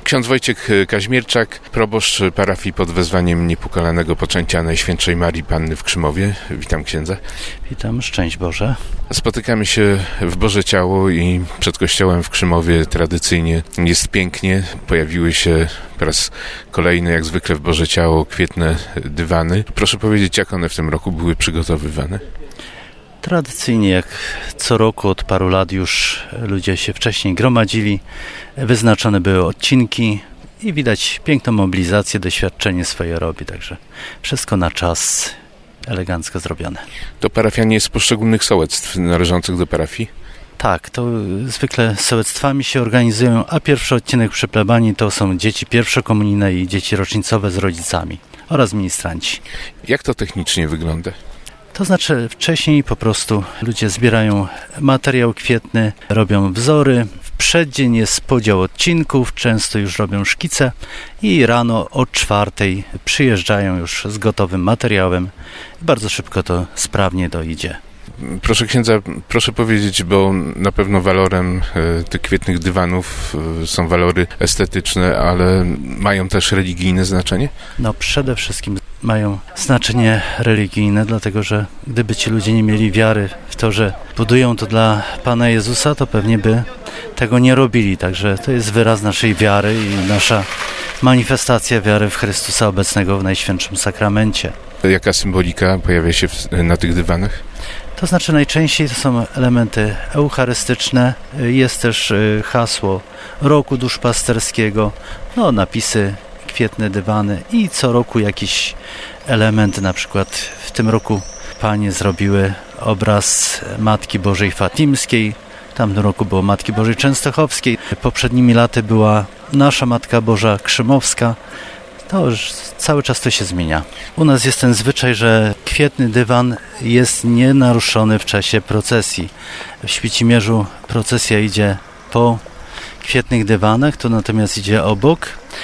Ksiądz Wojciech Kaźmierczak, proboszcz parafii pod wezwaniem Niepokalanego Poczęcia Najświętszej Marii Panny w Krzymowie. Witam księdza. Witam, szczęść Boże. Spotykamy się w Boże Ciało i przed kościołem w Krzymowie tradycyjnie jest pięknie. Pojawiły się po raz kolejny, jak zwykle w Boże Ciało, kwietne dywany. Proszę powiedzieć, jak one w tym roku były przygotowywane? Tradycyjnie, jak co roku od paru lat już ludzie się wcześniej gromadzili, wyznaczone były odcinki i widać piękną mobilizację, doświadczenie swoje robi, także wszystko na czas, elegancko zrobione. To parafianie z poszczególnych sołectw należących do parafii? Tak, to zwykle sołectwami się organizują, a pierwszy odcinek przy plebanii to są dzieci pierwszokomunijne i dzieci rocznicowe z rodzicami oraz ministranci. Jak to technicznie wygląda? To znaczy wcześniej po prostu ludzie zbierają materiał kwietny, robią wzory. W przeddzień jest podział odcinków, często już robią szkice i rano o 4:00 przyjeżdżają już z gotowym materiałem. Bardzo szybko to sprawnie dojdzie. Proszę księdza, proszę powiedzieć, bo na pewno walorem tych kwietnych dywanów są walory estetyczne, ale mają też religijne znaczenie? No przede wszystkim mają znaczenie religijne, dlatego że gdyby ci ludzie nie mieli wiary w to, że budują to dla Pana Jezusa, to pewnie by tego nie robili. Także to jest wyraz naszej wiary i nasza manifestacja wiary w Chrystusa obecnego w Najświętszym Sakramencie. Jaka symbolika pojawia się na tych dywanach? To znaczy najczęściej to są elementy eucharystyczne, jest też hasło roku duszpasterskiego, napisy, kwietne dywany i co roku jakiś element, na przykład w tym roku panie zrobiły obraz Matki Bożej Fatimskiej, w tamtym roku było Matki Bożej Częstochowskiej, poprzednimi laty była nasza Matka Boża Krzymowska. To już cały czas to się zmienia. U nas jest ten zwyczaj, że kwietny dywan jest nienaruszony w czasie procesji. W Świcimierzu procesja idzie po kwietnych dywanach, to natomiast idzie obok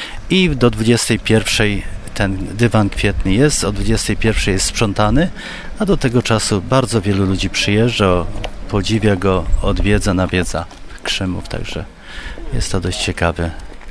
i do 21:00 ten dywan kwietny jest, o 21:00 jest sprzątany, a do tego czasu bardzo wielu ludzi przyjeżdża, podziwia go, odwiedza, nawiedza Krzymów, także jest to dość ciekawe